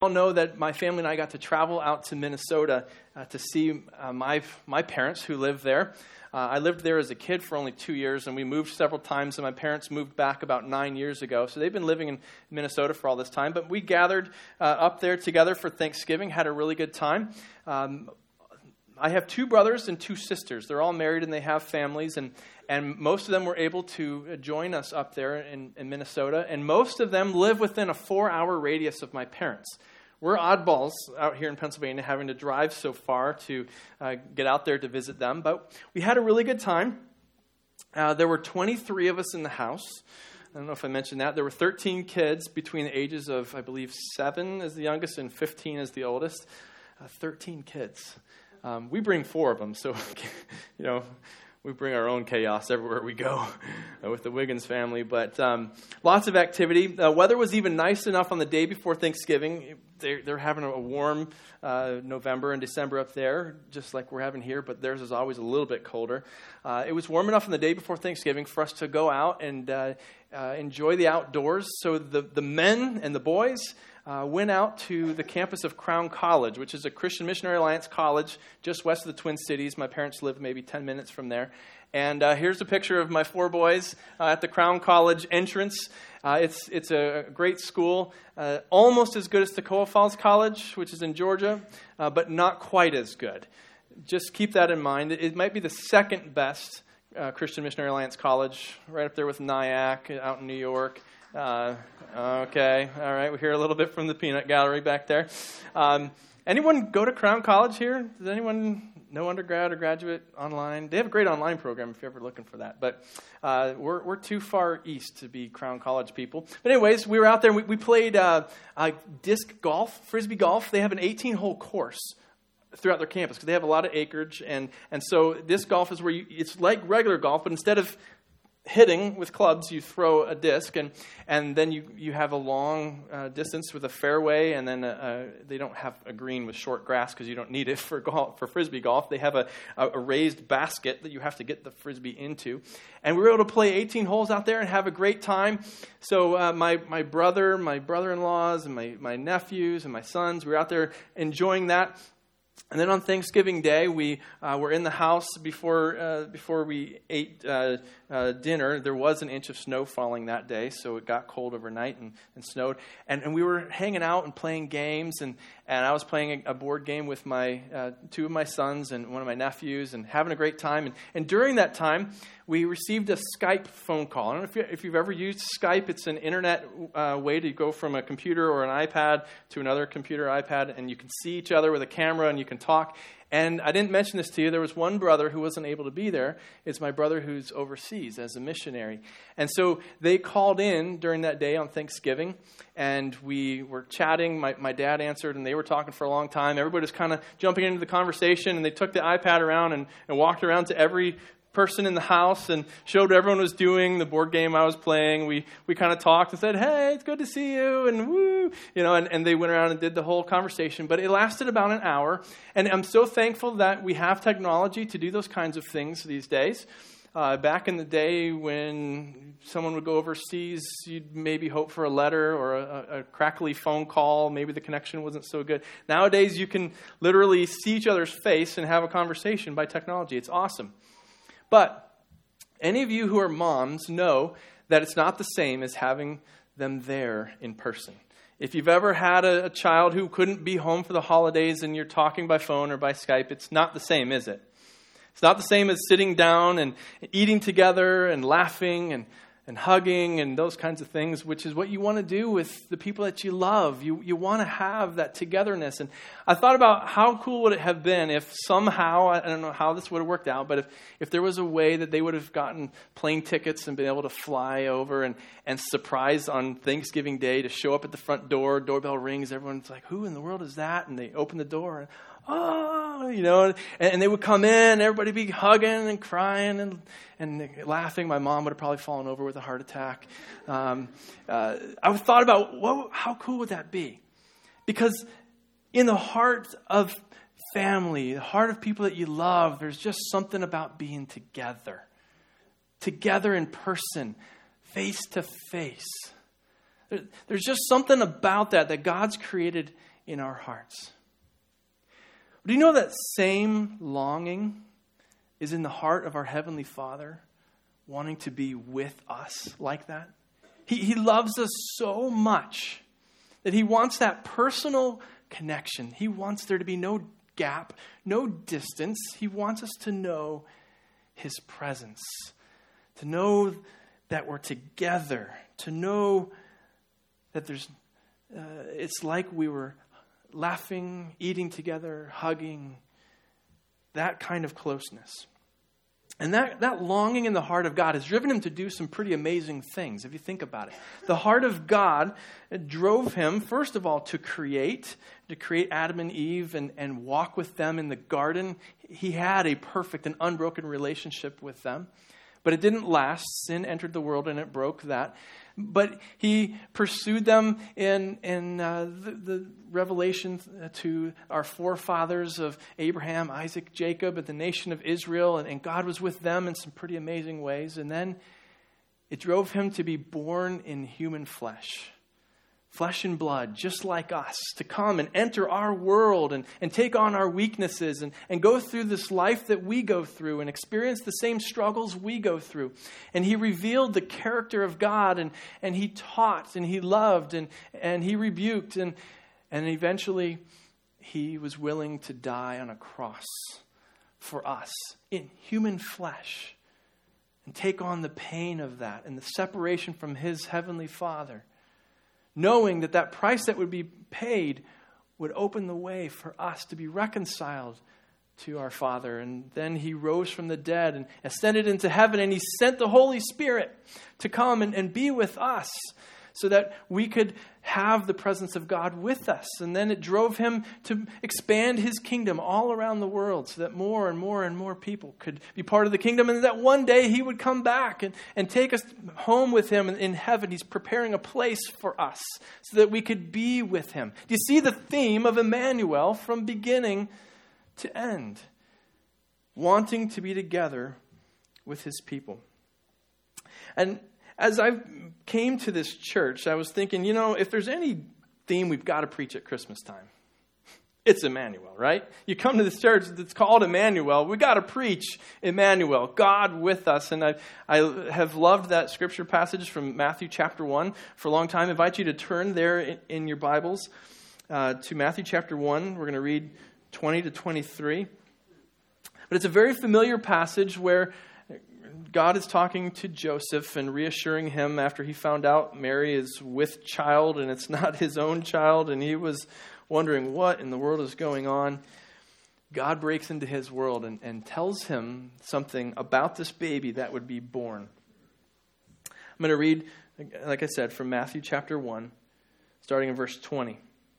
all know that my family and I got to travel out to Minnesota to see my parents who live there. I lived there as a kid for only 2 years, and we moved several times, and my parents moved back about 9 years ago. So they've been living in Minnesota for all this time. But we gathered up there together for Thanksgiving, had a really good time. I have 2 brothers and 2 sisters. They're all married, and they have families, and most of them were able to join us up there in Minnesota, and most of them live within a 4-hour radius of my parents. We're oddballs out here in Pennsylvania, having to drive so far to get out there to visit them. But we had a really good time. There were 23 of us in the house. I don't know if I mentioned that. There were 13 kids between the ages of, I believe, 7 as the youngest and 15 as the oldest. 13 kids. We bring 4 of them, so, we bring our own chaos everywhere we go with the Wiggins family. But lots of activity. Weather was even nice enough on the day before Thanksgiving. They're having a warm November and December up there, just like we're having here, but theirs is always a little bit colder. It was warm enough on the day before Thanksgiving for us to go out and enjoy the outdoors. So the men and the boys went out to the campus of Crown College, which is a Christian Missionary Alliance college just west of the Twin Cities. My parents lived maybe 10 minutes from there. And here's a picture of my 4 boys at the Crown College entrance. It's a great school, almost as good as Toccoa Falls College, which is in Georgia, but not quite as good. Just keep that in mind. It might be the second best Christian Missionary Alliance college, right up there with Nyack out in New York. Okay, all right. We hear a little bit from the peanut gallery back there. Anyone go to Crown College here? Does anyone know undergrad or graduate online? They have a great online program if you're ever looking for that. But we're too far east to be Crown College people. But anyways, we were out there and we played disc golf, frisbee golf. They have an 18-hole course throughout their campus because they have a lot of acreage. And so disc golf is where it's like regular golf, but instead of hitting with clubs, you throw a disc, and then you have a long distance with a fairway, and then they don't have a green with short grass because you don't need it for frisbee golf. They have a raised basket that you have to get the frisbee into, and we were able to play 18 holes out there and have a great time. So my brother, my brother-in-laws, and my nephews and my sons, we were out there enjoying that. And then on Thanksgiving Day, we were in the house before we ate dinner. There was an inch of snow falling that day, so it got cold overnight and snowed. And we were hanging out and playing games, and I was playing a board game with my 2 of my sons and one of my nephews and having a great time. And during that time, we received a Skype phone call. I don't know if you've ever used Skype. It's an internet way to go from a computer or an iPad to another computer or iPad, and you can see each other with a camera and you can talk. And I didn't mention this to you. There was one brother who wasn't able to be there. It's my brother who's overseas as a missionary. And so they called in during that day on Thanksgiving, and we were chatting. My dad answered, and they were talking for a long time. Everybody was kind of jumping into the conversation, and they took the iPad around and walked around to every person in the house and showed what everyone was doing, the board game I was playing. We kind of talked and said, hey, it's good to see you, and woo, and they went around and did the whole conversation. But it lasted about an hour, and I'm so thankful that we have technology to do those kinds of things these days. Back in the day when someone would go overseas, you'd maybe hope for a letter or a crackly phone call. Maybe the connection wasn't so good. Nowadays, you can literally see each other's face and have a conversation by technology. It's awesome. But any of you who are moms know that it's not the same as having them there in person. If you've ever had a child who couldn't be home for the holidays and you're talking by phone or by Skype, it's not the same, is it? It's not the same as sitting down and eating together and laughing and hugging and those kinds of things, which is what you want to do with the people that you love. You want to have that togetherness. And I thought about how cool would it have been if somehow, I don't know how this would have worked out, but if there was a way that they would have gotten plane tickets and been able to fly over and surprise on Thanksgiving Day to show up at the front door, doorbell rings, everyone's like, who in the world is that? And they open the door and and they would come in, everybody would be hugging and crying and laughing. My mom would have probably fallen over with a heart attack. I thought about, how cool would that be? Because in the heart of family, the heart of people that you love, there's just something about being together in person, face to face. There's just something about that God's created in our hearts. Do you know that same longing is in the heart of our Heavenly Father, wanting to be with us like that? He loves us so much that he wants that personal connection. He wants there to be no gap, no distance. He wants us to know his presence, to know that we're together, to know that it's like we were laughing, eating together, hugging, that kind of closeness. And that longing in the heart of God has driven him to do some pretty amazing things, if you think about it. The heart of God drove him, first of all, to create Adam and Eve and walk with them in the garden. He had a perfect and unbroken relationship with them. But it didn't last. Sin entered the world and it broke that. But he pursued them in the revelation to our forefathers of Abraham, Isaac, Jacob, and the nation of Israel. And God was with them in some pretty amazing ways. And then it drove him to be born in human flesh and blood, just like us, to come and enter our world and take on our weaknesses and go through this life that we go through and experience the same struggles we go through. And he revealed the character of God, and he taught, and he loved, and he rebuked, and eventually he was willing to die on a cross for us in human flesh and take on the pain of that and the separation from his heavenly Father, knowing that price that would be paid would open the way for us to be reconciled to our Father. And then he rose from the dead and ascended into heaven, and he sent the Holy Spirit to come and be with us so that we could have the presence of God with us. And then it drove him to expand his kingdom all around the world so that more and more and more people could be part of the kingdom, and that one day he would come back and take us home with him in heaven. He's preparing a place for us so that we could be with him. Do you see the theme of Emmanuel from beginning to end? Wanting to be together with his people. And as I came to this church, I was thinking, if there's any theme we've got to preach at Christmas time, it's Emmanuel, right? You come to this church that's called Emmanuel. We got to preach Emmanuel, God with us. And I have loved that scripture passage from Matthew chapter 1 for a long time. I invite you to turn there in your Bibles to Matthew chapter 1. We're going to read 20 to 23. But it's a very familiar passage where God is talking to Joseph and reassuring him after he found out Mary is with child and it's not his own child, and he was wondering what in the world is going on. God breaks into his world and tells him something about this baby that would be born. I'm going to read, like I said, from Matthew chapter 1, starting in verse 20.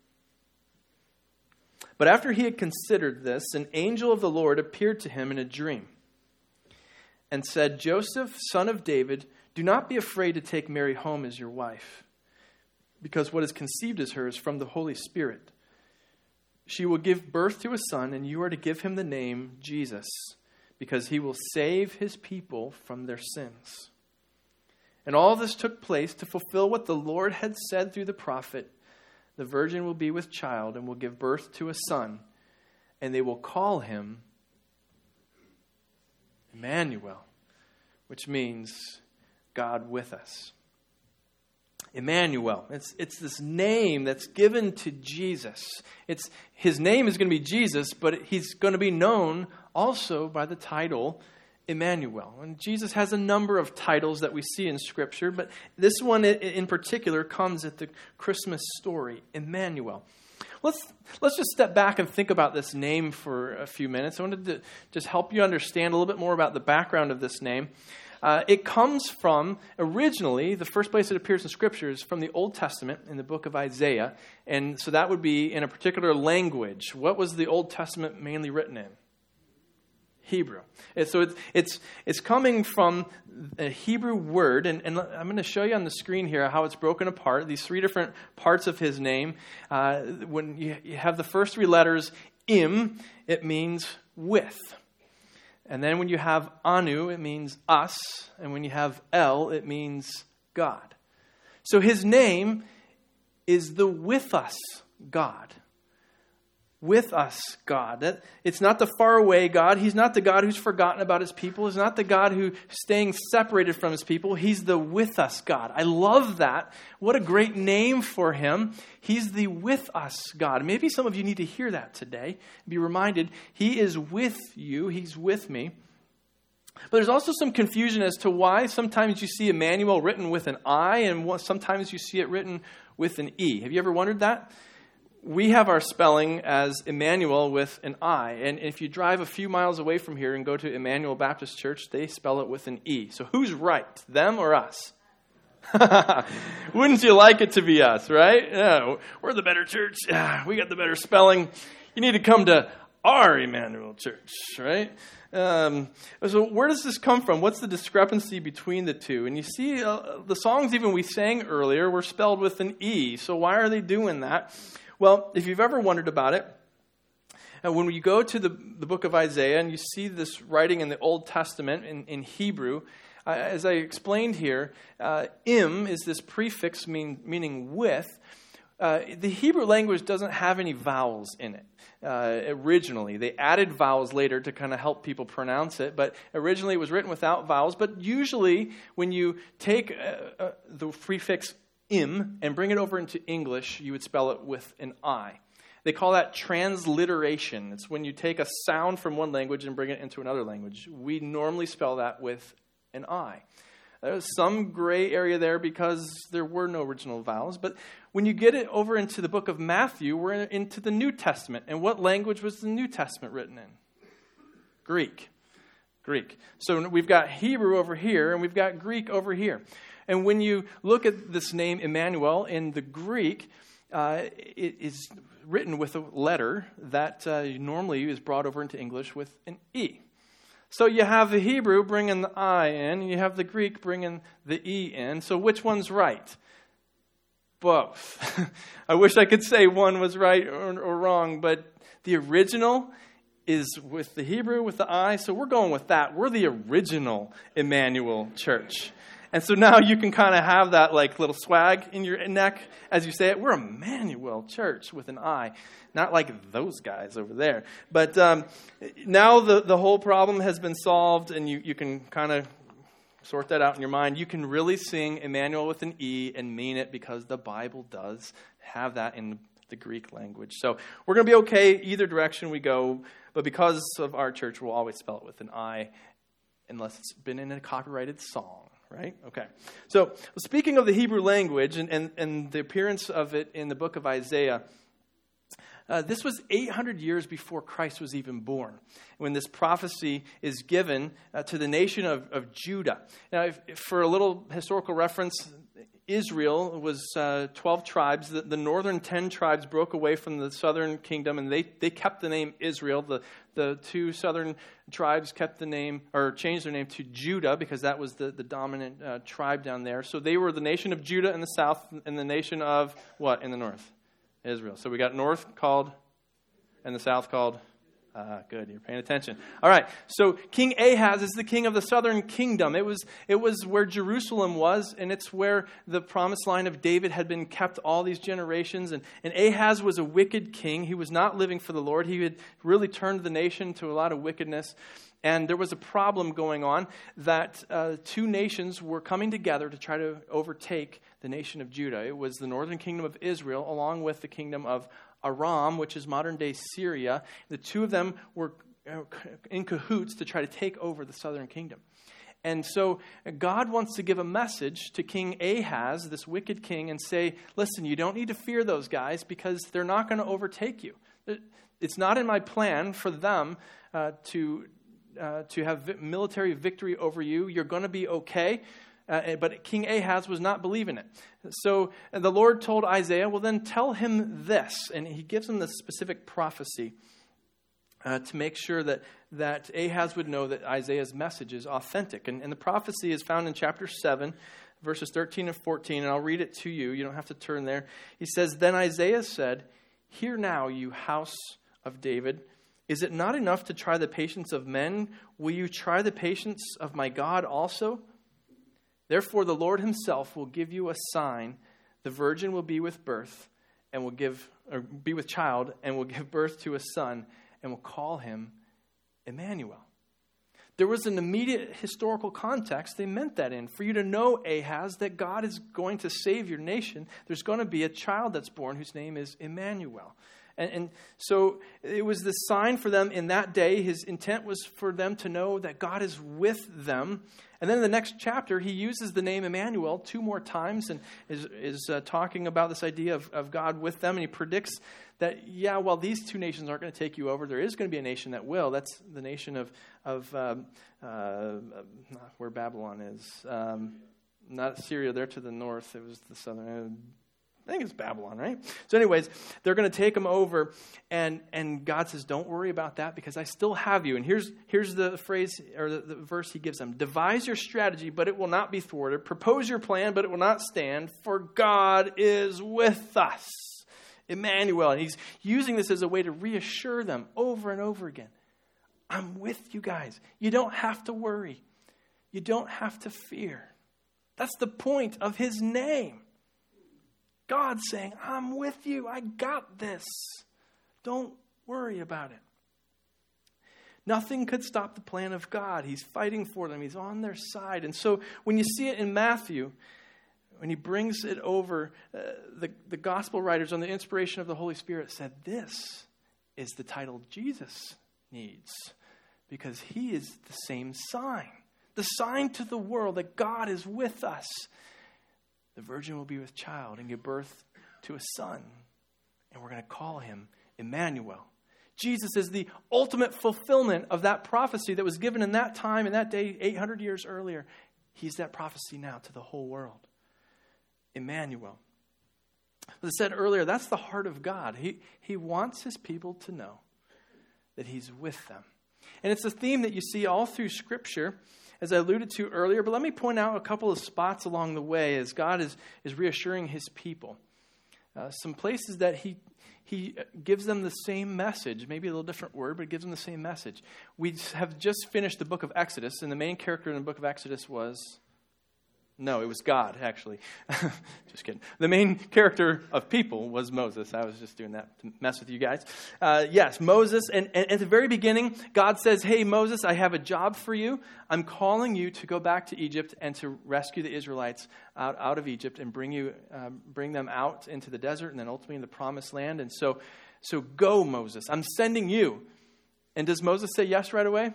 But after he had considered this, an angel of the Lord appeared to him in a dream and said, Joseph, son of David, do not be afraid to take Mary home as your wife, because what is conceived as her is from the Holy Spirit. She will give birth to a son, and you are to give him the name Jesus, because he will save his people from their sins. And all this took place to fulfill what the Lord had said through the prophet. The virgin will be with child and will give birth to a son, and they will call him Emmanuel, which means God with us. Emmanuel. It's this name that's given to Jesus. His name is going to be Jesus, but he's going to be known also by the title Emmanuel. And Jesus has a number of titles that we see in Scripture, but this one in particular comes at the Christmas story, Emmanuel. Let's just step back and think about this name for a few minutes. I wanted to just help you understand a little bit more about the background of this name. It comes from, originally, the first place it appears in Scripture is from the Old Testament in the book of Isaiah. And so that would be in a particular language. What was the Old Testament mainly written in? Hebrew. And so it's coming from a Hebrew word, and I'm going to show you on the screen here how it's broken apart, these three different parts of his name. When you have the first three letters, Im, it means with. And then when you have Anu, it means us. And when you have El, it means God. So his name is the with us God. with us God. It's not the faraway God. He's not the God who's forgotten about his people. He's not the God who's staying separated from his people. He's the with us God. I love that. What a great name for him. He's the with us God. Maybe some of you need to hear that today. Be reminded, he is with you. He's with me. But there's also some confusion as to why sometimes you see Emmanuel written with an I and sometimes you see it written with an E. Have you ever wondered that? We have our spelling as Emmanuel with an I. And if you drive a few miles away from here and go to Emmanuel Baptist Church, they spell it with an E. So who's right, them or us? Wouldn't you like it to be us, right? Yeah, we're the better church. Yeah, we got the better spelling. You need to come to our Emmanuel Church, right? So where does this come from? What's the discrepancy between the two? And you see, the songs even we sang earlier were spelled with an E. So why are they doing that? Well, if you've ever wondered about it, when you go to the book of Isaiah and you see this writing in the Old Testament in Hebrew, as I explained here, im is this prefix meaning with. The Hebrew language doesn't have any vowels in it originally. They added vowels later to kind of help people pronounce it, but originally it was written without vowels. But usually when you take the prefix im and bring it over into English, you would spell it with an I. They call that transliteration. It's when you take a sound from one language and bring it into another language. We normally spell that with an I. There's some gray area there because there were no original vowels. But when you get it over into the book of Matthew, we're into the New Testament. And what language was the New Testament written in? Greek. So we've got Hebrew over here, and we've got Greek over here. And when you look at this name Emmanuel in the Greek, it is written with a letter that normally is brought over into English with an E. So you have the Hebrew bringing the I in, and you have the Greek bringing the E in. So which one's right? Both. I wish I could say one was right or wrong, but the original is with the Hebrew, with the I, so we're going with that. We're the original Emmanuel Church. And so now you can kind of have that like little swag in your neck as you say it. We're Emmanuel Church with an I. Not like those guys over there. But now the whole problem has been solved, and you can kind of sort that out in your mind. You can really sing Emmanuel with an E and mean it because the Bible does have that in the Greek language. So we're going to be okay either direction we go. But because of our church, we'll always spell it with an I unless it's been in a copyrighted song. Right? Okay. So speaking of the Hebrew language and the appearance of it in the book of Isaiah, this was 800 years before Christ was even born, when this prophecy is given to the nation of Judah. Now, for a little historical reference, Israel was 12 tribes. The northern 10 tribes broke away from the southern kingdom, and they kept the name Israel. The two southern tribes kept the name, or changed their name to Judah, because that was the dominant tribe down there. So they were the nation of Judah in the south, and the nation of what in the north? Israel. So we got north called, and the south called. Good, you're paying attention. All right, so King Ahaz is the king of the southern kingdom. It was where Jerusalem was, and it's where the promised line of David had been kept all these generations. And Ahaz was a wicked king. He was not living for the Lord. He had really turned the nation to a lot of wickedness. And there was a problem going on that two nations were coming together to try to overtake the nation of Judah. It was the northern kingdom of Israel along with the kingdom of Aram, which is modern-day Syria. The two of them were in cahoots to try to take over the southern kingdom. And so God wants to give a message to King Ahaz, this wicked king, and say, listen, you don't need to fear those guys because they're not going to overtake you. It's not in my plan for them to have military victory over you. You're going to be okay. But King Ahaz was not believing it. So the Lord told Isaiah, well, then tell him this. And he gives him this specific prophecy to make sure that Ahaz would know that Isaiah's message is authentic. And the prophecy is found in chapter 7, verses 13 and 14. And I'll read it to you. You don't have to turn there. He says, then Isaiah said, hear now, you house of David. Is it not enough to try the patience of men? Will you try the patience of my God also? Therefore, the Lord himself will give you a sign. The virgin will be with birth and will give or be with child and will give birth to a son and will call him Emmanuel. There was an immediate historical context they meant that in. For you to know, Ahaz, that God is going to save your nation, there's going to be a child that's born whose name is Emmanuel. And so it was the sign for them in that day. His intent was for them to know that God is with them. And then in the next chapter, he uses the name Emmanuel 2 more times and is talking about this idea of God with them. And he predicts that, while these 2 nations aren't going to take you over, there is going to be a nation that will. That's the nation of where Babylon is. Not Syria, they're to the north. It was the southern. I think it's Babylon, right? So anyways, they're going to take them over, and God says, don't worry about that because I still have you. And here's the phrase or the verse he gives them. Devise your strategy, but it will not be thwarted. Propose your plan, but it will not stand, for God is with us. Emmanuel. And he's using this as a way to reassure them over and over again. I'm with you guys. You don't have to worry. You don't have to fear. That's the point of his name. God's saying, I'm with you. I got this. Don't worry about it. Nothing could stop the plan of God. He's fighting for them. He's on their side. And so when you see it in Matthew, when he brings it over, the gospel writers on the inspiration of the Holy Spirit said, this is the title Jesus needs because he is the same sign. The sign to the world that God is with us. The virgin will be with child and give birth to a son. And we're going to call him Emmanuel. Jesus is the ultimate fulfillment of that prophecy that was given in that time, in that day, 800 years earlier. He's that prophecy now to the whole world. Emmanuel. As I said earlier, that's the heart of God. He wants his people to know that he's with them. And it's a theme that you see all through Scripture, as I alluded to earlier, but let me point out a couple of spots along the way as God is reassuring his people. Some places that he gives them the same message, maybe a little different word, but it gives them the same message. We have just finished the book of Exodus, and the main character in the book of Exodus was... No, it was God, actually. Just kidding. The main character of people was Moses. I was just doing that to mess with you guys. Yes, Moses. And at the very beginning, God says, hey, Moses, I have a job for you. I'm calling you to go back to Egypt and to rescue the Israelites out of Egypt and bring them out into the desert and then ultimately in the promised land. And so go, Moses. I'm sending you. And does Moses say yes right away?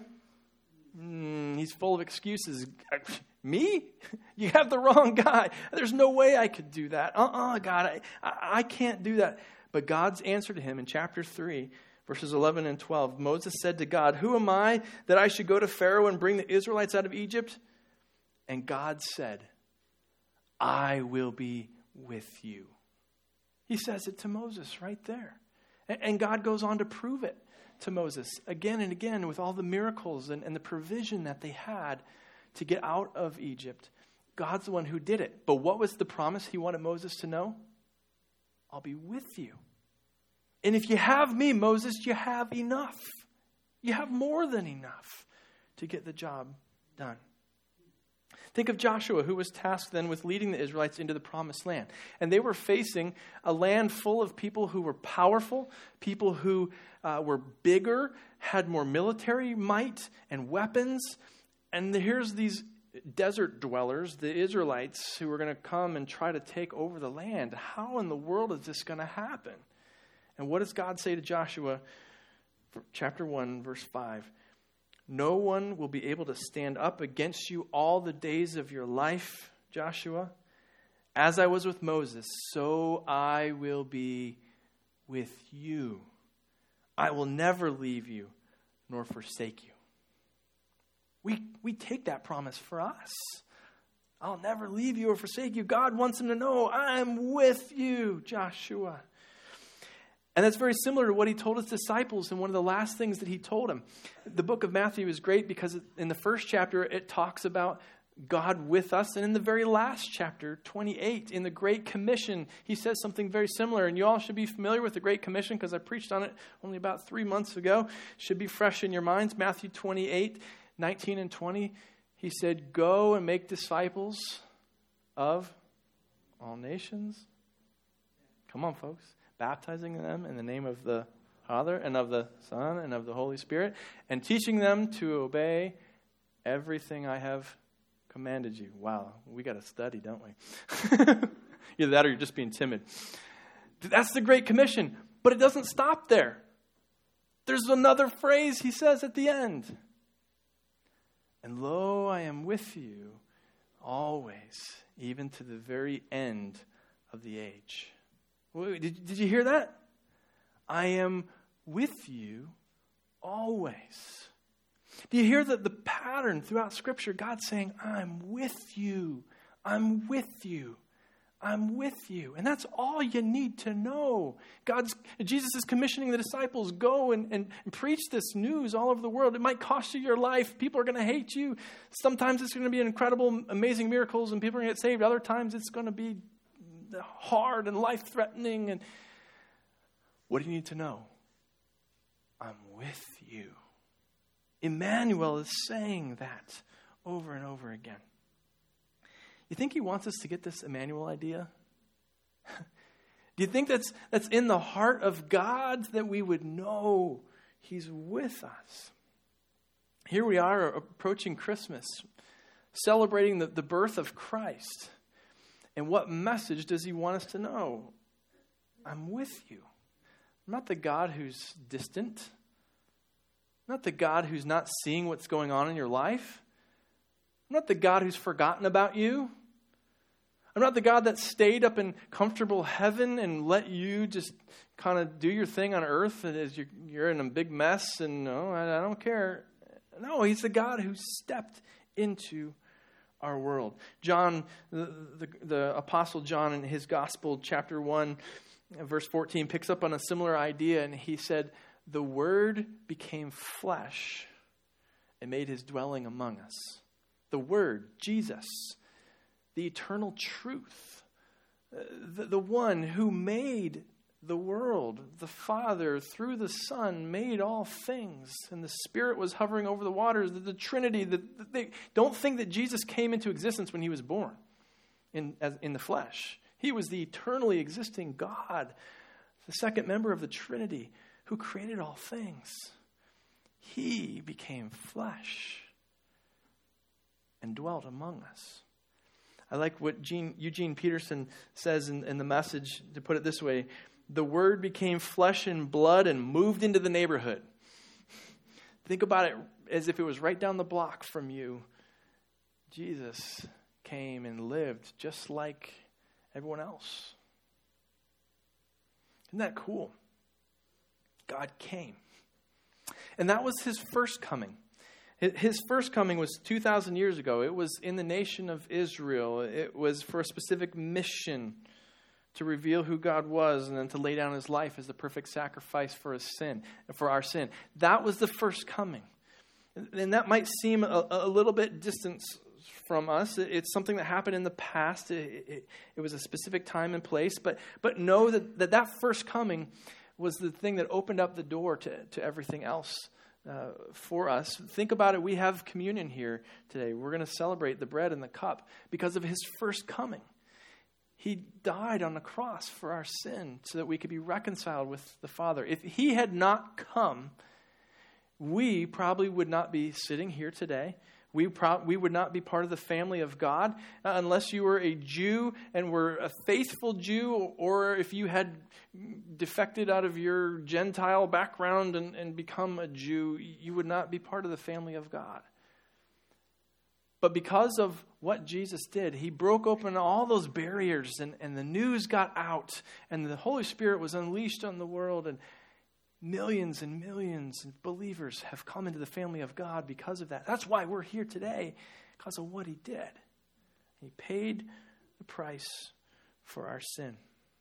He's full of excuses. Me? You have the wrong guy. There's no way I could do that. God, I can't do that. But God's answer to him in chapter 3, verses 11 and 12, Moses said to God, who am I that I should go to Pharaoh and bring the Israelites out of Egypt? And God said, I will be with you. He says it to Moses right there. And God goes on to prove it to Moses again and again with all the miracles and the provision that they had to get out of Egypt. God's the one who did it. But what was the promise he wanted Moses to know? I'll be with you. And if you have me, Moses, you have enough. You have more than enough to get the job done. Think of Joshua, who was tasked then with leading the Israelites into the promised land. And they were facing a land full of people who were powerful, people who were bigger, had more military might and weapons. And here's these desert dwellers, the Israelites, who are going to come and try to take over the land. How in the world is this going to happen? And what does God say to Joshua? Chapter 1, verse 5. No one will be able to stand up against you all the days of your life, Joshua. As I was with Moses, so I will be with you. I will never leave you nor forsake you. We take that promise for us. I'll never leave you or forsake you. God wants him to know, I'm with you, Joshua. And that's very similar to what he told his disciples in one of the last things that he told them. The book of Matthew is great because in the first chapter, it talks about God with us. And in the very last chapter, 28, in the Great Commission, he says something very similar. And you all should be familiar with the Great Commission because I preached on it only about 3 months ago. Should be fresh in your minds. Matthew 28, 19 and 20. He said, go and make disciples of all nations. Come on, folks. baptizing them in the name of the Father and of the Son and of the Holy Spirit, and teaching them to obey everything I have commanded you. Wow, we got to study, don't we? Either that or you're just being timid. That's the Great Commission, but it doesn't stop there. There's another phrase he says at the end. And lo, I am with you always, even to the very end of the age. Wait, did you hear that? I am with you always. Do you hear the pattern throughout Scripture? God saying, I'm with you. I'm with you. I'm with you. And that's all you need to know. Jesus is commissioning the disciples, go and preach this news all over the world. It might cost you your life. People are going to hate you. Sometimes it's going to be incredible, amazing miracles and people are going to get saved. Other times it's going to be hard and life-threatening. And what do you need to know? I'm with you. Emmanuel is saying that over and over again. You think he wants us to get this Emmanuel idea? Do you think that's in the heart of God, that we would know he's with us? Here we are approaching Christmas, celebrating the birth of Christ. And what message does he want us to know? I'm with you. I'm not the God who's distant. I'm not the God who's not seeing what's going on in your life. I'm not the God who's forgotten about you. I'm not the God that stayed up in comfortable heaven and let you just kind of do your thing on earth as you're in a big mess and no, I don't care. No, he's the God who stepped into our world. John, the Apostle John in his Gospel, chapter 1, verse 14, picks up on a similar idea, and he said, the Word became flesh and made his dwelling among us. The Word, Jesus, the eternal truth, the one who made the world, the Father, through the Son, made all things, and the Spirit was hovering over the waters, the Trinity. Don't think that Jesus came into existence when he was born in the flesh. He was the eternally existing God, the second member of the Trinity, who created all things. He became flesh and dwelt among us. I like what Eugene Peterson says in the Message, to put it this way: the Word became flesh and blood and moved into the neighborhood. Think about it as if it was right down the block from you. Jesus came and lived just like everyone else. Isn't that cool? God came. And that was his first coming. His first coming was 2,000 years ago. It was in the nation of Israel. It was for a specific mission to reveal who God was and then to lay down his life as the perfect sacrifice for our sin. That was the first coming. And that might seem a little bit distant from us. It's something that happened in the past. It was a specific time and place. But know that first coming was the thing that opened up the door to everything else for us. Think about it. We have communion here today. We're going to celebrate the bread and the cup because of his first coming. He died on the cross for our sin so that we could be reconciled with the Father. If he had not come, we probably would not be sitting here today. We would not be part of the family of God unless you were a Jew and were a faithful Jew, or if you had defected out of your Gentile background and become a Jew, you would not be part of the family of God. But because of what Jesus did, he broke open all those barriers and the news got out and the Holy Spirit was unleashed on the world, and millions and millions of believers have come into the family of God because of that. That's why we're here today, because of what he did. He paid the price for our sin.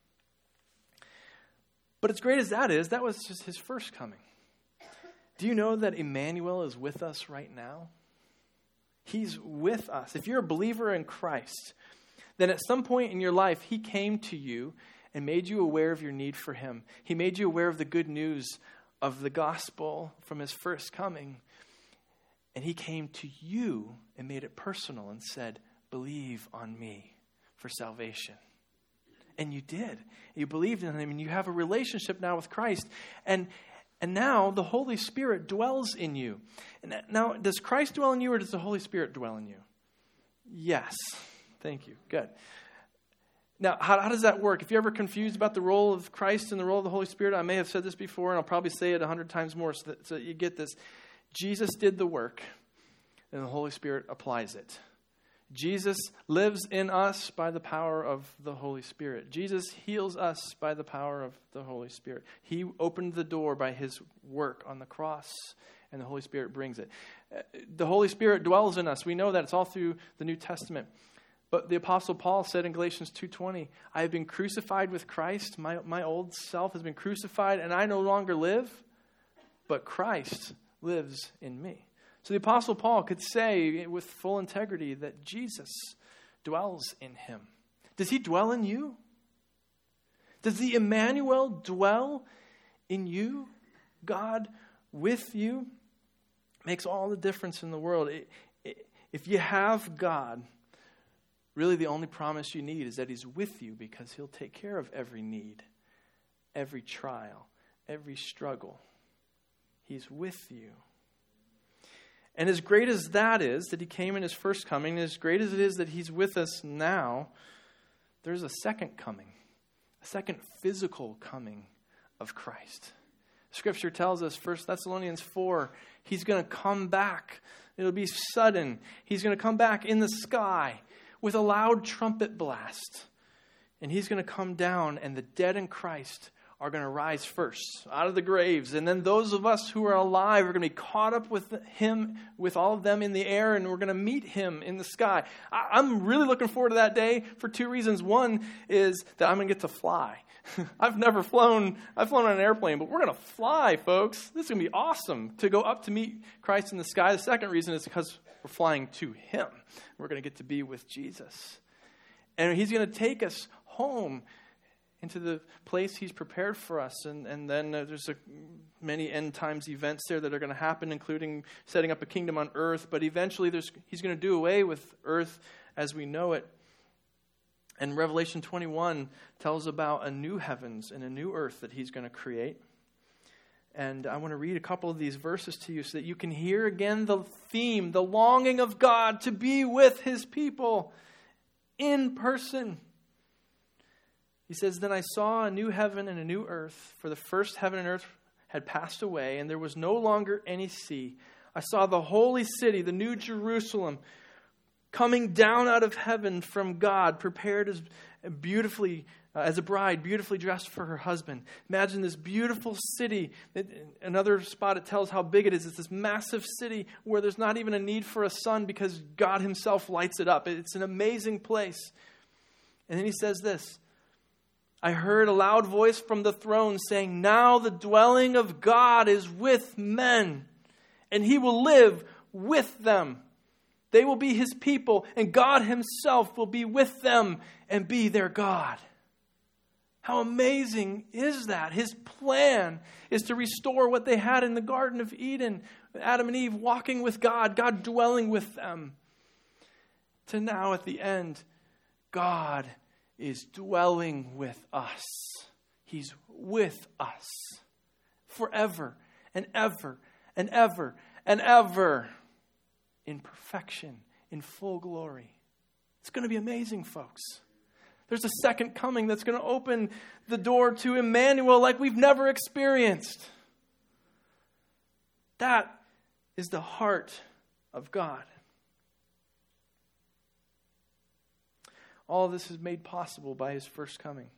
But as great as that is, that was just his first coming. Do you know that Emmanuel is with us right now? He's with us. If you're a believer in Christ, then at some point in your life, he came to you and made you aware of your need for him. He made you aware of the good news of the gospel from his first coming. And he came to you and made it personal and said, believe on me for salvation. And you did. You believed in him, and you have a relationship now with Christ. And now the Holy Spirit dwells in you. And now, does Christ dwell in you, or does the Holy Spirit dwell in you? Yes. Thank you. Good. Now, how does that work? If you're ever confused about the role of Christ and the role of the Holy Spirit, I may have said this before, and I'll probably say it 100 times more so that you get this. Jesus did the work, and the Holy Spirit applies it. Jesus lives in us by the power of the Holy Spirit. Jesus heals us by the power of the Holy Spirit. He opened the door by his work on the cross, and the Holy Spirit brings it. The Holy Spirit dwells in us. We know that. It's all through the New Testament. But the Apostle Paul said in Galatians 2:20, I have been crucified with Christ. My old self has been crucified, and I no longer live, but Christ lives in me. So the Apostle Paul could say with full integrity that Jesus dwells in him. Does he dwell in you? Does the Emmanuel dwell in you? God with you makes all the difference in the world. If you have God, really the only promise you need is that he's with you, because he'll take care of every need, every trial, every struggle. He's with you. And as great as that is, that he came in his first coming, as great as it is that he's with us now, there's a second coming, a second physical coming of Christ. Scripture tells us, 1 Thessalonians 4, he's going to come back. It'll be sudden. He's going to come back in the sky with a loud trumpet blast. And he's going to come down, and the dead in Christ are going to rise first out of the graves. And then those of us who are alive are going to be caught up with him, with all of them in the air, and we're going to meet him in the sky. I'm really looking forward to that day for two reasons. One is that I'm going to get to fly. I've never flown. I've flown on an airplane, but we're going to fly, folks. This is going to be awesome to go up to meet Christ in the sky. The second reason is because we're flying to him. We're going to get to be with Jesus. And he's going to take us home into the place he's prepared for us. And then there's many end times events there that are going to happen, including setting up a kingdom on earth. But eventually he's going to do away with earth as we know it. And Revelation 21 tells about a new heavens and a new earth that he's going to create. And I want to read a couple of these verses to you so that you can hear again the theme, the longing of God to be with his people in person. He says, Then I saw a new heaven and a new earth, for the first heaven and earth had passed away, and there was no longer any sea. I saw the holy city, the new Jerusalem, coming down out of heaven from God, prepared as a bride, beautifully dressed for her husband. Imagine this beautiful city. Another spot, it tells how big it is. It's this massive city where there's not even a need for a sun because God himself lights it up. It's an amazing place. And then he says this, I heard a loud voice from the throne saying, Now the dwelling of God is with men, and he will live with them. They will be his people, and God himself will be with them and be their God. How amazing is that? His plan is to restore what they had in the Garden of Eden, Adam and Eve walking with God, God dwelling with them. To now at the end, God is dwelling with us. He's with us forever and ever and ever and ever in perfection, in full glory. It's going to be amazing, folks. There's a second coming that's going to open the door to Emmanuel like we've never experienced. That is the heart of God. All of this is made possible by his first coming.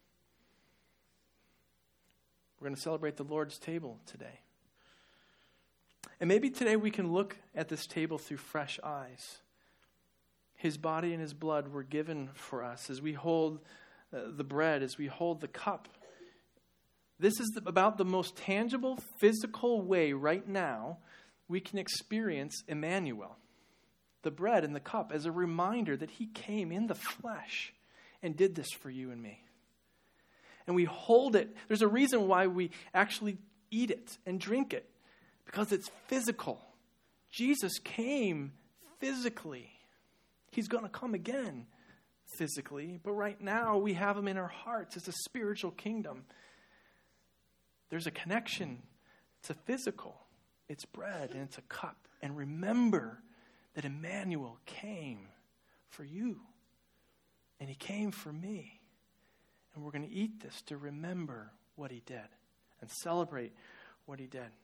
We're going to celebrate the Lord's table today. And maybe today we can look at this table through fresh eyes. His body and his blood were given for us as we hold the bread, as we hold the cup. This is about the most tangible, physical way right now we can experience Emmanuel, the bread and the cup, as a reminder that he came in the flesh and did this for you and me. And we hold it. There's a reason why we actually eat it and drink it, because it's physical. Jesus came physically. He's going to come again physically, but right now we have him in our hearts. It's a spiritual kingdom. There's a connection. It's a physical. It's bread and it's a cup. And remember that Emmanuel came for you. And he came for me. And we're going to eat this to remember what he did and celebrate what he did.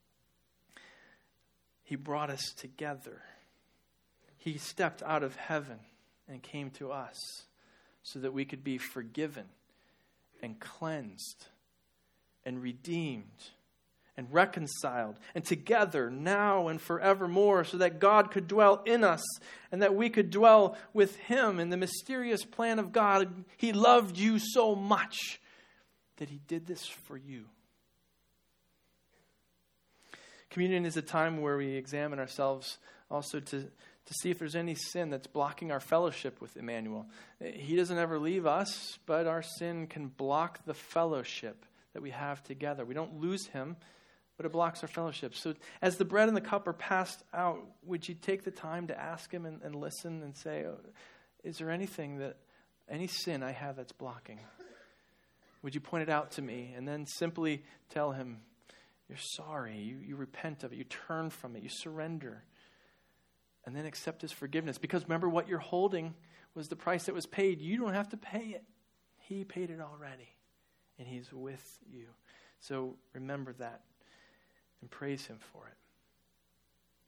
He brought us together. He stepped out of heaven and came to us so that we could be forgiven and cleansed and redeemed and reconciled and together now and forevermore, so that God could dwell in us and that we could dwell with him in the mysterious plan of God. He loved you so much that he did this for you. Communion is a time where we examine ourselves also to see if there's any sin that's blocking our fellowship with Emmanuel. He doesn't ever leave us, but our sin can block the fellowship that we have together. We don't lose him, but it blocks our fellowship. So as the bread and the cup are passed out, would you take the time to ask him and listen and say, is there any sin I have that's blocking? Would you point it out to me? And then simply tell him, you're sorry, you repent of it, you turn from it, you surrender. And then accept his forgiveness. Because remember, what you're holding was the price that was paid. You don't have to pay it. He paid it already. And he's with you. So remember that and praise him for it.